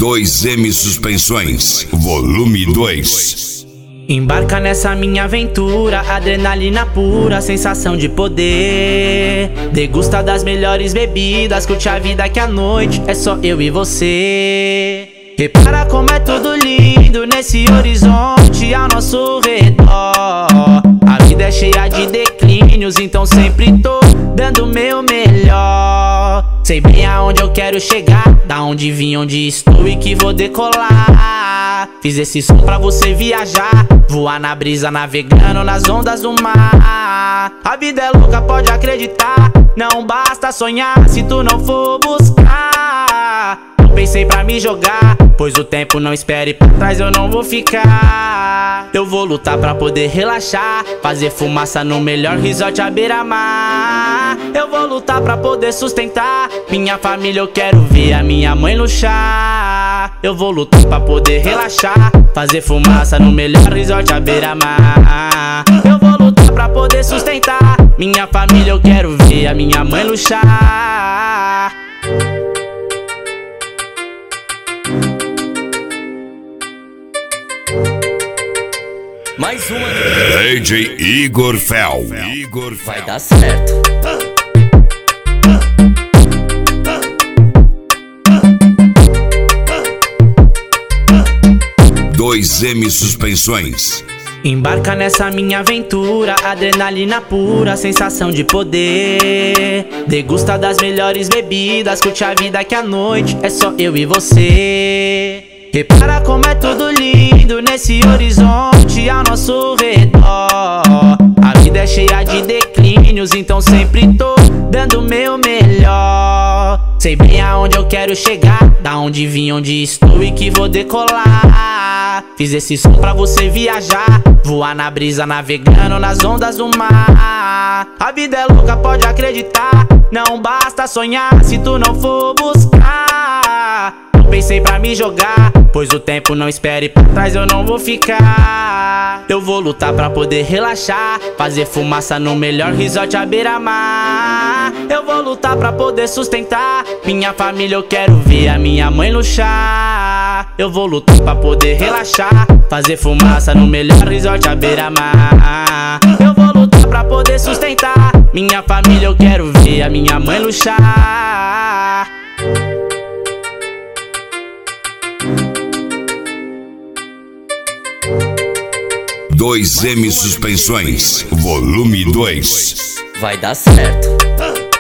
2M Suspensões, volume 2. Embarca nessa minha aventura, adrenalina pura, sensação de poder. Degusta das melhores bebidas, curte a vida que à noite é só eu e você. Repara como é tudo lindo nesse horizonte ao nosso redor. A vida é cheia de declínios, então sempre tô dando o meu melhor. Sei bem aonde eu quero chegar, da onde vim, onde estou e que vou decolar. Fiz esse som pra você viajar, voar na brisa, navegando nas ondas do mar. A vida é louca, pode acreditar, não basta sonhar se tu não for buscar. Pensei pra me jogar, pois o tempo não espera e pra trás eu não vou ficar. Eu vou lutar pra poder relaxar, fazer fumaça no melhor resort à beira-mar. Eu vou lutar pra poder sustentar minha família, eu quero ver a minha mãe luxar. Eu vou lutar pra poder relaxar, fazer fumaça no melhor resort à beira-mar. Eu vou lutar pra poder sustentar minha família, eu quero ver a minha mãe luxar. Mais uma DJ Igor Fel. vai dar certo. 2M Suspensões. Embarca nessa minha aventura, adrenalina pura, sensação de poder. Degusta das melhores bebidas, curte a vida que à noite é só eu e você. Repara como é tudo lindo nesse horizonte ao nosso redor. A vida é cheia de declínios, então sempre tô dando o meu melhor. Sei bem aonde eu quero chegar, da onde vim, onde estou e que vou decolar. Fiz esse som pra você viajar, voar na brisa, navegando nas ondas do mar. A vida é louca, pode acreditar, não basta sonhar se tu não for buscar. Pensei pra me jogar, pois o tempo não espera e pra trás eu não vou ficar. Eu vou lutar pra poder relaxar, fazer fumaça no melhor resort à beira-mar. Eu vou lutar pra poder sustentar minha família, eu quero ver a minha mãe luxar. Eu vou lutar pra poder relaxar, fazer fumaça no melhor resort à beira-mar. Eu vou lutar pra poder sustentar minha família, eu quero ver a minha mãe luxar. 2M Suspensões, volume 2. Vai dar certo.